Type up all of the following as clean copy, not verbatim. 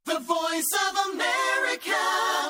The Voice of America.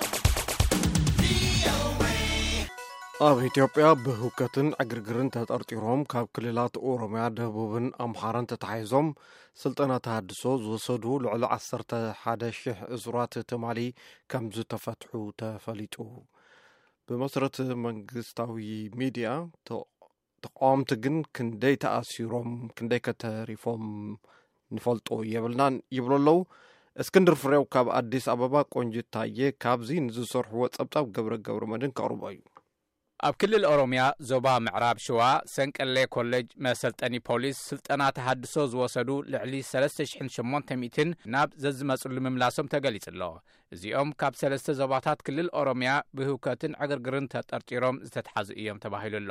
ኣብ ኢትዮጵያ ብህውከትን ዕግርግርን ተጠርጢሮም ካብ ክልላት ኦሮሚያ ደቡብን ኣምሓራን ተተሓሒዞም ስልጠና ተሃድሶ ዝወሰዱ ልዕሊ 11,000 እሱራት ትማሊ ከም ዝተፈትሑ ተፈሊጡ። ብመሰረት መንግስታዊ ሚድያ ተቃውምቲ ግን ክንደይ ተኣሲሮም ክንደይ ከተሪፎም ንፈልጦ የብልናን ይብለለው። እስክንድር ፍሬው ካብ አዲስ አበባ ቆንጅት ታየ ካብዚ ንዝሰርሕዎ ጸብጻብ ገብረ መድን ከቅርቦ እዩ። ኣብ ክልል ኦሮሚያ ዞባ ምዕራብ ሸዋ ሰንቀሌ ኮሌጅ መሰልጠኒ ፖሊስ ስልጠና ተሃድሶ ዝወሰዱ ልዕሊ 3800 ናብ ዘዝመጽሉ ምምላሶም ተገሊጽሎ። እዚኦም ካብ 3 ዞባታት ክልል ኦሮሚያ ብህውከትን ዕግርግርን ተጠርጢሮም ዝተተሓዙ እዮም ተባሂሉሎ።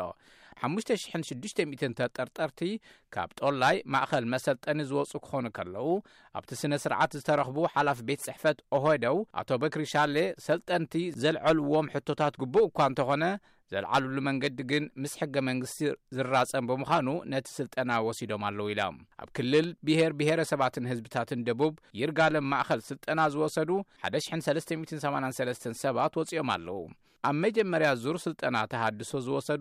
5600 ተጠርጠርቲ ካብ ጦላይ ማእኸል መሰልጠኒ ዝወጹ ክኾኑ ከለዉ ኣብቲ ስነ ስርዓት ዝተረኽቡ ሓላፊ ቤት ጽሕፈት ኦሆደው አቶ በክሪ ሻሌ ሰልጠንቲ ዘልዐልዎም ሕቶታት ግቡእ እኳ እንተኾነ ዘልዓሉሉ መንገዲ ግን ምስ ሕገ መንግስቲ ዝራጸም ብምዃኑ ነቲ ስልጠና ወሲዶም ኣለዉ ኢሎም። ኣብ ክልል ብሄረሰባትን ህዝብታትን ደቡብ ይርጋለም ማእኸል ስልጠና ዝወሰዱ 1383 ሰባት ወፂኦም ኣለዉ። ኣብ መጀመርያ ዙር ስልጠና ተሃድሶ ዝወሰዱ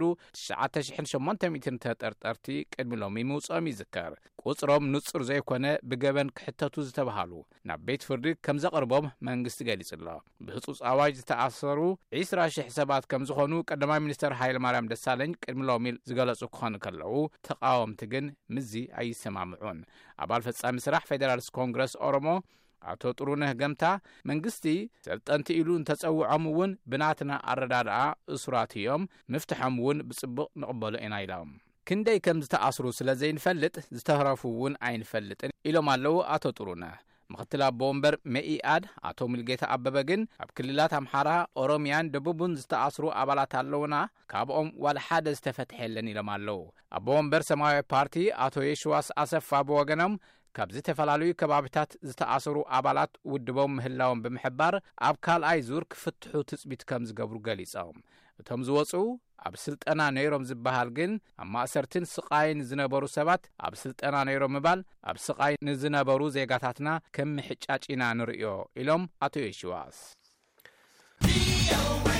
9800 ተጠርጠርቲ ቅድሚ ሎሚ ምውጾም ይዝከር። ቁጽሮም ንጹር ዘይኮነ ብገበን ክሕተቱ ዝተባሃሉ ናብ ቤት ፍርዲ ከም ዘቕርቦም መንግስቲ ገሊጽሎ። ብህጹጽ ኣዋጅ ዝተኣሰሩ 20,000 ሰባት ከም ዝኾኑ ቀዳማይ ሚኒስተር ሃይለማርያም ደሳለኝ ቅድሚ ሎሚ ዝገለጹ ክኾኑ ከለዉ ተቃወምቲ ግን ምዚ ኣይሰማምዑን። ኣባል ፈጻሚ ስራሕ ፌደራልስ ኮንግረስ ኦሮሞ አቶ ጥሩነህ ገምታ መንግስቲ ሰልጠንቲ ኢሉ እንተጸውዖም እውን ብናትና አረዳድኣ እሱራት እዮም ምፍትሖም እውን ብጽቡቕ ንቕበሎ ኢና ኢሎም። ክንደይ ከም ዝተኣስሩ ስለ ዘይንፈልጥ ዝተህረፉ እውን ኣይንፈልጥን ኢሎም ኣለዉ አቶ ጥሩነህ። ምክትል አቦ ወንበር መኢአድ አቶ ሙልጌታ አበበ ግን ኣብ ክልላት አምሓራ ኦሮሚያን ደቡብን ዝተኣስሩ አባላት ኣለውና ካብኦም ዋላ ሓደ ዝተፈትሐ የለን ኢሎም ኣለዉ። አቦ ወንበር ሰማያዊ ፓርቲ አቶ የሽዋስ አሰፋ ብወገኖም ካብ ዝተፈላለዩ ከባቢታት ዝተኣሰሩ አባላት ውድቦም ምህላዎም ብምሕባር ኣብ ካልኣይ ዙር ክፍትሑ ትጽቢት ከም ዝገብሩ ገሊጾም። እቶም ዝወፁ ኣብ ስልጠና ነይሮም ዝበሃል ግን ኣብ ማእሰርትን ስቃይን ዝነበሩ ሰባት ኣብ ስልጠና ነይሮም ምባል ኣብ ስቃይ ንዝነበሩ ዜጋታትና ከም ምሕጫጭና ንርእዮ ኢሎም አቶ የሽዋስ